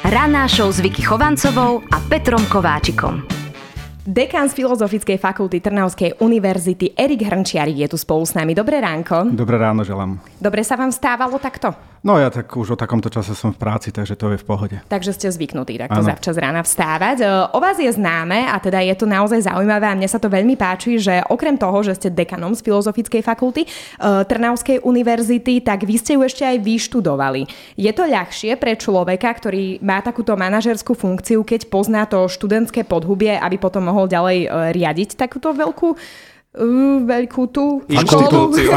Ranná show s Vicky Chovancovou a Petrom Kováčikom. Dekán z Filozofickej fakulty Trnavskej univerzity Erik Hrnčiarik je tu spolu s nami. Dobré ránko. Dobré ráno želám. Dobre sa vám stávalo takto? No ja tak už o takomto čase som v práci, takže to je v pohode. Takže ste zvyknutí takto zavčas rána vstávať. O vás je známe a teda je to naozaj zaujímavé a mne sa to veľmi páči, že okrem toho, že ste dekanom z Filozofickej fakulty Trnavskej univerzity, tak vy ste ju ešte aj vyštudovali. Je to ľahšie pre človeka, ktorý má takúto manažerskú funkciu, keď pozná to študentské podhubie, aby potom mohol ďalej riadiť takúto veľkú tú inštitúciu.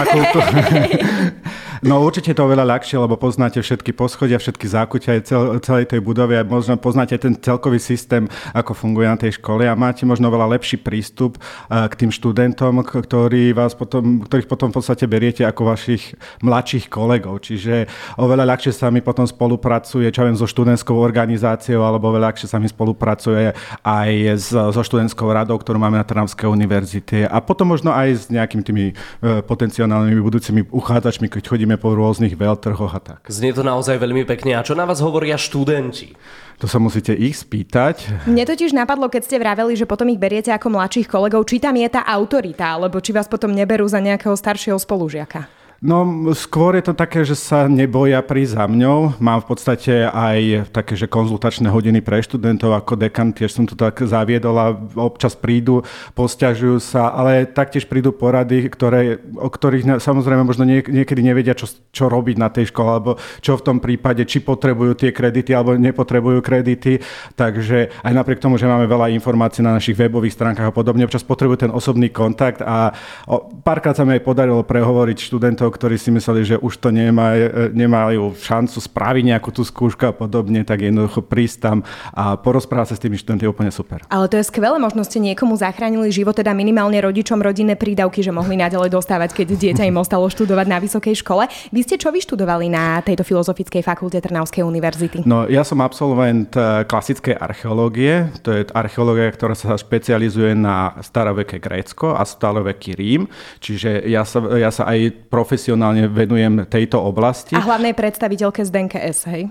No určite to oveľa ľahšie, lebo poznáte všetky poschodia, všetky zákutia celej tej budovy a možno poznáte ten celkový systém, ako funguje na tej škole a máte možno oveľa lepší prístup k tým študentom, ktorých potom v podstate beriete ako vašich mladších kolegov. Čiže oveľa ľahšie sa mi potom spolupracuje, so študentskou organizáciou, alebo oveľa ľahšie sa mi spolupracuje aj so študentskou radou, ktorú máme na Trnavskej univerzite a potom možno aj s nejakými tými potenciálnymi budúcimi uchádzačmi, keď chodíme po rôznych veľtrhoch a tak. Znie to naozaj veľmi pekne. A čo na vás hovoria študenti? To sa musíte ich spýtať. Mne totiž napadlo, keď ste vraveli, že potom ich beriete ako mladších kolegov, či tam je tá autorita, alebo či vás potom neberú za nejakého staršieho spolužiaka. No, skôr je to také, že sa neboja prísť za mňou. Mám v podstate aj také, že konzultačné hodiny pre študentov ako dekan, tiež som to tak zaviedol a občas prídu, posťažujú sa, ale taktiež prídu porady, o ktorých samozrejme možno niekedy nevedia, čo robiť na tej škole, alebo čo v tom prípade, či potrebujú tie kredity, alebo nepotrebujú kredity. Takže aj napriek tomu, že máme veľa informácií na našich webových stránkach a podobne, občas potrebujú ten osobný kontakt a párkrát sa mi aj podarilo prehovoriť študentov, ktorí si mysleli, že už to nemajú šancu spraviť nejakú tú skúšku a podobne, tak jednoducho prísť tam a porozprávať sa s tými študentmi je úplne super. Ale to je skvelé, možno ste niekomu zachránili život, teda minimálne rodičom rodinné prídavky, že mohli naďalej dostávať, keď dieťa im ostalo študovať na vysokej škole. Vy ste čo vyštudovali na tejto Filozofickej fakulte Trnavskej univerzity? No, ja som absolvent klasickej archeológie. To je archeológia, ktorá sa špecializuje na staroveké Grécko a staroveký Rím. Čiže ja sa aj profesionálne venujem tejto oblasti. A hlavnej predstaviteľke Zdenke S, hej?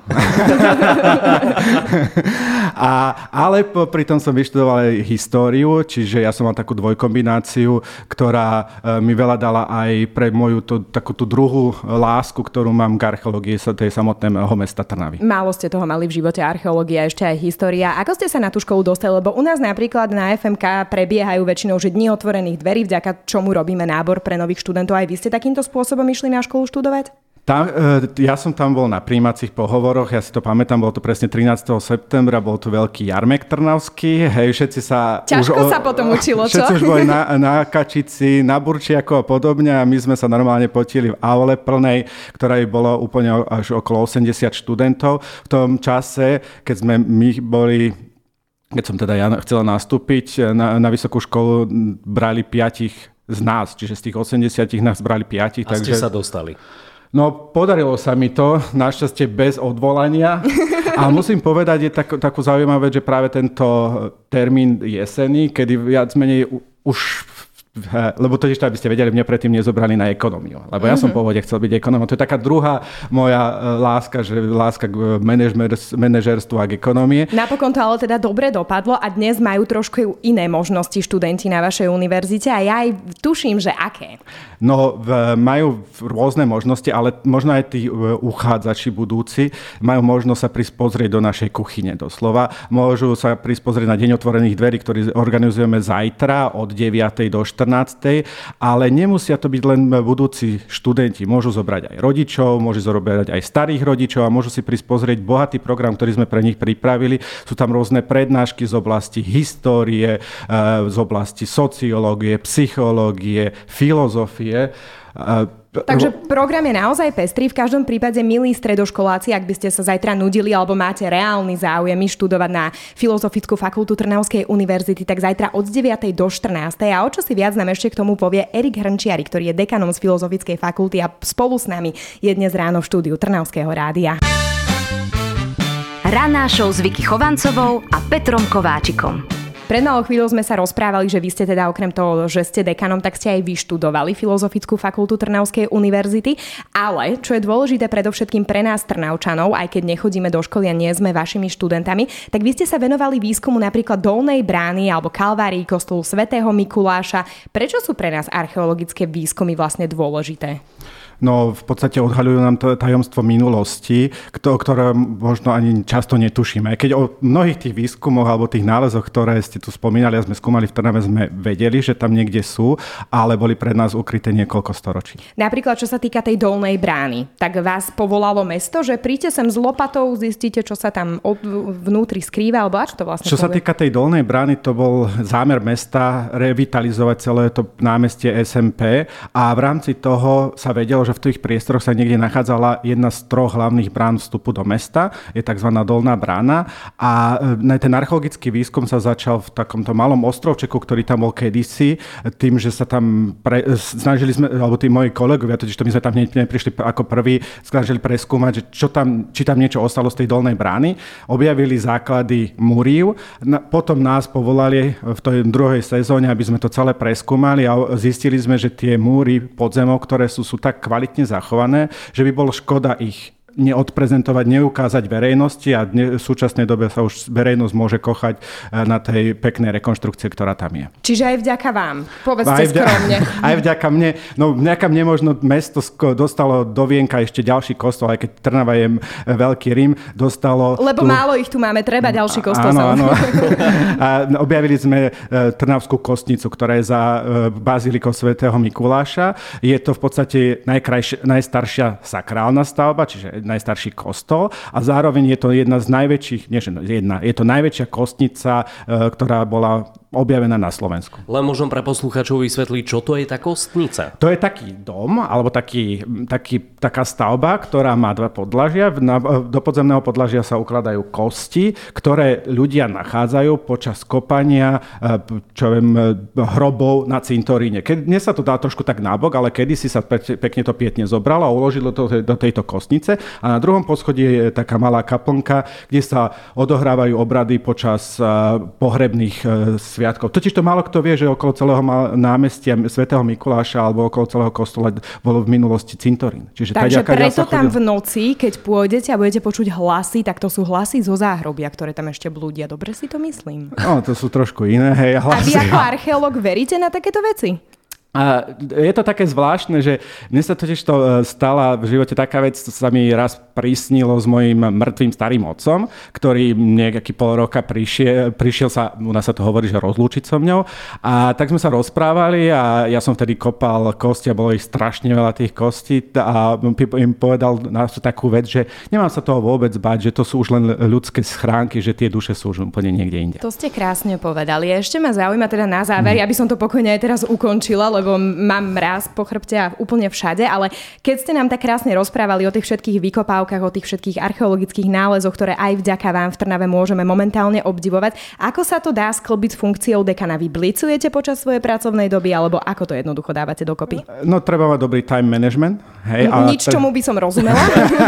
Ale pri tom som vyštudoval aj históriu, čiže ja som mal takú dvojkombináciu, ktorá mi veľa dala aj pre moju takú tú druhú lásku, ktorú mám k archeológii tej samotného mesta Trnavy. Málo ste toho mali v živote, archeológia, ešte aj história. Ako ste sa na tú školu dostali? Lebo u nás napríklad na FMK prebiehajú väčšinou že dni otvorených dverí, vďaka čomu robíme nábor pre nových študentov. Aj vy ste takýmto spôsobom išli na školu študovať? Ja som tam bol na prijímacích pohovoroch, ja si to pamätám, bolo to presne 13. septembra, bol to veľký jarmek trnavský, všetci sa... Ťažko sa potom učilo, čo? Všetci už boli na Kačici, na Burčiako a podobne a my sme sa normálne potili v aule plnej, ktorej bolo úplne až okolo 80 študentov. V tom čase, keď som teda ja chcela nastúpiť na vysokú školu, brali 5 z nás, čiže z tých 80 nás brali 5. A ste sa dostali? No, podarilo sa mi to, našťastie bez odvolania. A musím povedať, je takú zaujímavú vec, že práve tento termín jesený, kedy viac menej už... Lebo totiž to, aby ste vedeli, mňa predtým nezobrali na ekonómiu. Lebo ja som v pôvode chcel byť ekonómom. To je taká druhá moja láska, že láska k manažerstvu a k ekonómie. Napokon to ale teda dobre dopadlo a dnes majú trošku iné možnosti študenti na vašej univerzite a ja aj tuším, že aké. No, majú rôzne možnosti, ale možno aj tí uchádzači budúci majú možnosť sa prísť pozrieť do našej kuchyne doslova. Môžu sa prísť pozrieť na deň otvorených dverí, ktorý organizujeme zajtra od 9. do 14. Ale nemusia to byť len budúci študenti. Môžu zobrať aj rodičov, môžu zobrať aj starých rodičov a môžu si prísť pozrieť bohatý program, ktorý sme pre nich pripravili. Sú tam rôzne prednášky z oblasti histórie, z oblasti sociológie, psychológie, filozofie. Takže program je naozaj pestrý. V každom prípade, milí stredoškoláci, ak by ste sa zajtra nudili alebo máte reálny záujem študovať na Filozofickú fakultu Trnavskej univerzity, tak zajtra od 9. do 14. A o čo si viac nám ešte k tomu povie Erik Hrnčiarik, ktorý je dekanom z Filozofickej fakulty a spolu s nami je dnes ráno v štúdiu Trnavského rádia. Ranná show s Vicky Chovancovou a Petrom Kováčikom. Pred malou chvíľou sme sa rozprávali, že vy ste teda okrem toho, že ste dekanom, tak ste aj vyštudovali Filozofickú fakultu Trnavskej univerzity, ale čo je dôležité predovšetkým pre nás Trnavčanov, aj keď nechodíme do školy a nie sme vašimi študentami, tak vy ste sa venovali výskumu napríklad Dolnej brány alebo Kalvárii, kostolu svätého Mikuláša. Prečo sú pre nás archeologické výskumy vlastne dôležité? No v podstate odhaľujú nám to tajomstvo minulosti, ktoré možno ani často netušíme. Keď o mnohých tých výskumoch alebo tých nálezoch, ktoré ste tu spomínali a sme skúmali v Trnave, sme vedeli, že tam niekde sú, ale boli pred nás ukryté niekoľko storočí. Napríklad, čo sa týka tej Dolnej brány, tak vás povolalo mesto, že príďte sem s lopatou, zistíte, čo sa tam vnútri skrýva, alebo čo to vlastne Čo sa týka tej Dolnej brány, to bol zámer mesta revitalizovať celé to námestie SMP a v rámci toho sa vedelo, že v tých priestoroch sa niekde nachádzala jedna z troch hlavných brán vstupu do mesta, je tzv. Dolná brána a ten archeologický výskum sa začal v takomto malom ostrovčeku, ktorý tam bol kedysi, tým, že sa tam snažili sme, alebo tí moji kolegovia, totiž to my sme tam neprišli ako prví, snažili preskúmať, že či tam niečo ostalo z tej Dolnej brány, objavili základy múriv, potom nás povolali v tej druhej sezóne, aby sme to celé preskúmali a zistili sme, že tie múry podzemov, ktoré sú tak kvalitne zachované, že by bolo škoda ich neodprezentovať, neukázať verejnosti a v súčasnej dobe sa už verejnosť môže kochať na tej peknej rekonštrukcie, ktorá tam je. Čiže aj vďaka vám. Povedzte skromne. Aj vďaka mne. No vďaka mne možno mesto dostalo do vienka ešte ďalší kostol, aj keď Trnava je veľký Rím, dostalo... Lebo málo ich tu máme, treba ďalší kostol. Áno. A objavili sme Trnavskú kostnicu, ktorá je za bazilikou svätého Mikuláša. Je to v podstate najstaršia sakrálna stavba, čiže najstarší kostol a zároveň je to jedna z najväčších, je to najväčšia kostnica, ktorá bola objavená na Slovensku. Len môžem pre poslucháčov vysvetliť, čo to je tá kostnica? To je taký dom, alebo taká stavba, ktorá má dva podlažia. Do podzemného podlažia sa ukladajú kosti, ktoré ľudia nachádzajú počas kopania hrobov na cintoríne. Dnes sa to dá trošku tak nabok, ale kedysi sa pekne to pietne zobralo a uložilo to do tejto kostnice. A na druhom poschodí je taká malá kaplnka, kde sa odohrávajú obrady počas pohrebných sviatkov. Totiž to málo kto vie, že okolo celého námestia svätého Mikuláša alebo okolo celého kostola bolo v minulosti cintorín. Takže preto tam v noci, keď pôjdete a budete počuť hlasy, tak to sú hlasy zo záhrobia, ktoré tam ešte blúdia. Dobre si to myslím? No, to sú trošku iné hlasy. A vy ako archeológ veríte na takéto veci? A je to také zvláštne, že mne sa totiž to stala v živote taká vec, sa mi raz prisnilo s mojím mŕtvým starým otcom, ktorý nejaký pol roka prišiel sa, u nás sa to hovorí, že rozlúčiť so mňou. A tak sme sa rozprávali a ja som vtedy kopal kosti a bolo ich strašne veľa tých kostí a im povedal na takú vec, že nemám sa toho vôbec báť, že to sú už len ľudské schránky, že tie duše sú už úplne niekde inde. To ste krásne povedali. Ešte ma zaujíma teda na záver, aby som to pokojne aj teraz ukončila, lebo mám mráz po chrbte a úplne všade, ale keď ste nám tak krásne rozprávali o tých všetkých vykopávkach, o tých všetkých archeologických nálezoch, ktoré aj vďaka vám v Trnave môžeme momentálne obdivovať, ako sa to dá sklbiť s funkciou dekana? Vy blicujete počas svojej pracovnej doby, alebo ako to jednoducho dávate dokopy? No treba mať dobrý time management. Hej, nič, čomu by som rozumela.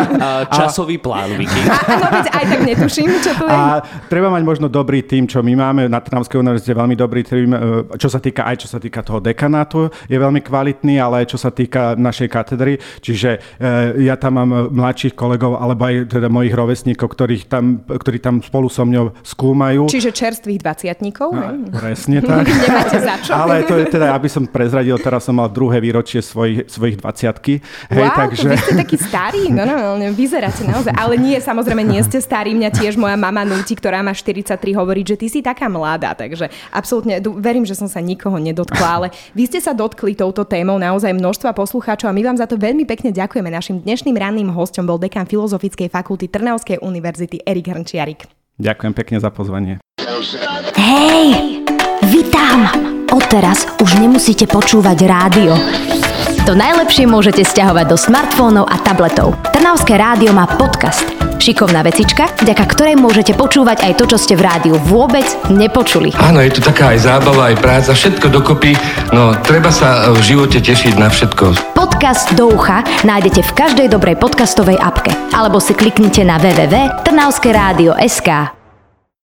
Časový plán, Viki. Áno, veď aj tak netuším, čo to je. A treba mať možno dobrý tím, čo my máme na Trnavskej univerzite, veľmi dobrý tím, čo sa týka toho dekanátu, je veľmi kvalitný, ale aj čo sa týka našej katedry. Čiže ja tam mám mladších kolegov, alebo aj teda mojich rovesníkov, ktorí tam spolu so mňou skúmajú. Čiže čerstvých 20-tníkov? Presne tak. Nemáte za čo? Ale to je teda, aby som prezradil, teraz som mal druhé výročie svojich 20-ky. Hej, takže... vy ste taký starý, no, vyzeráte naozaj. Ale nie, samozrejme, nie ste starý. Mňa tiež moja mama núti, ktorá má 43, hovoriť, že ty si taká mladá. Takže absolútne verím, že som sa nikoho nedotkla, ale vy ste sa dotkli touto témou naozaj množstva poslucháčov a my vám za to veľmi pekne ďakujeme. Našim dnešným ranným hosťom bol dekan Filozofickej fakulty Trnavskej univerzity Erik Hrnčiarik. Ďakujem pekne za pozvanie. Hej, vy tam! Odteraz už nemusíte počúvať rádio. To najlepšie môžete sťahovať do smartfónov a tabletov. Trnavské rádio má podcast. Šikovná vecička, vďaka ktorej môžete počúvať aj to, čo ste v rádiu vôbec nepočuli. Áno, je to taká aj zábava, aj práca, všetko dokopy. No, treba sa v živote tešiť na všetko. Podcast do ucha nájdete v každej dobrej podcastovej apke. Alebo si kliknite na www.trnavskeradio.sk.